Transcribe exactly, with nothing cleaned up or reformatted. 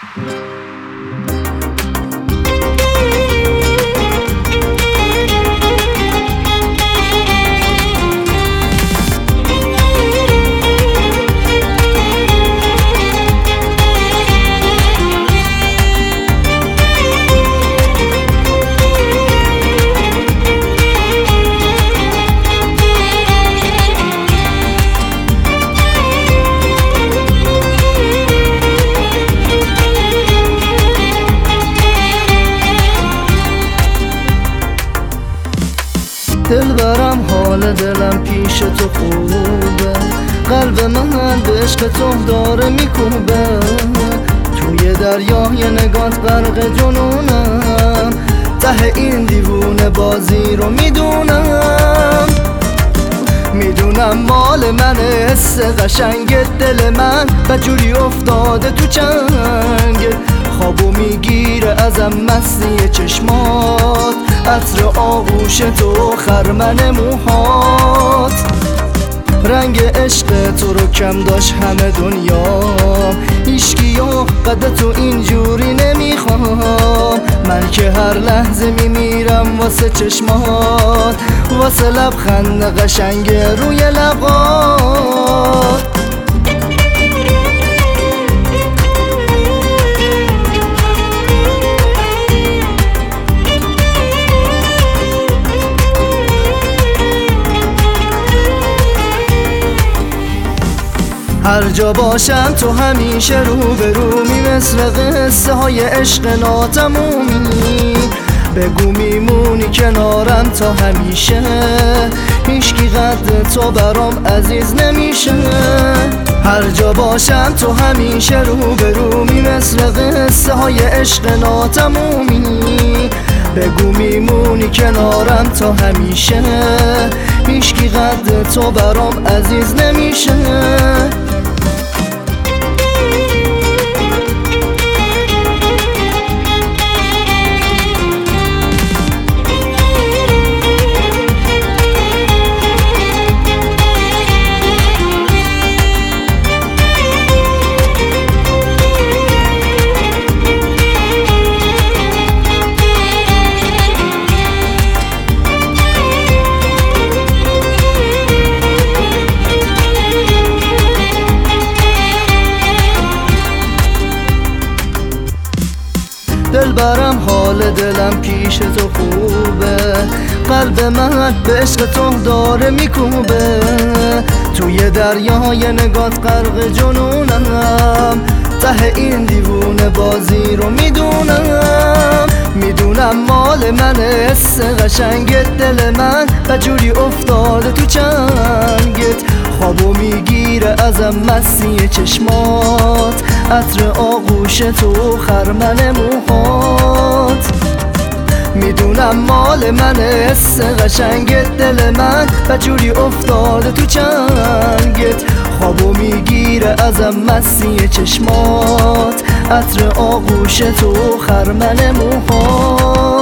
دل برم حال دلم پیش تو خوبه، قلب من به عشق تو داره میکوبه. توی دریای نگات غرق جنونم، ته این دیوونه بازی رو میدونم. میدونم مال منه حس قشنگ دل من بجوری افتاده تو چنگ. خوابو میگیره ازم مستی چشمات، عطر آغوش تو خرمن موهات. رنگ عشق تو رو کم داشت همه دنیا، هیچکی و قد تو اینجوری نمیخوام. من که هر لحظه میمیرم واسه چشمات، واسه لبخند قشنگ روی لبات. هر جا باشم تو همیشه رو به رومی، مثل قصه های عشق ناتمومی. بگو میمونی کنارم تا همیشه، هیچکی قد تو برام عزیز نمیشه. هر جا باشم تو همیشه رو به رومی، مثل قصه های عشق ناتمومی. بگو میمونی کنارم تا همیشه، هیچکی قد تو برام عزیز نمیشه. دل برم حال دلم پیش تو خوبه، قلب من به عشق تو داره میکوبه. توی دریای نگات غرق جنونم، ته این دیوونه بازی رو میدونم. میدونم مال منه حس قشنگ دل من بجوری افتاده تو چنگت. خوابو میگیره ازم مستی چشمات، عطر آغوش تو خرمن موهات. میدونم مال منه حس قشنگ دل من بجوری افتاده تو چنگت. خوابو میگیره ازم مستی چشمات، عطر آغوش تو خرمن موهات.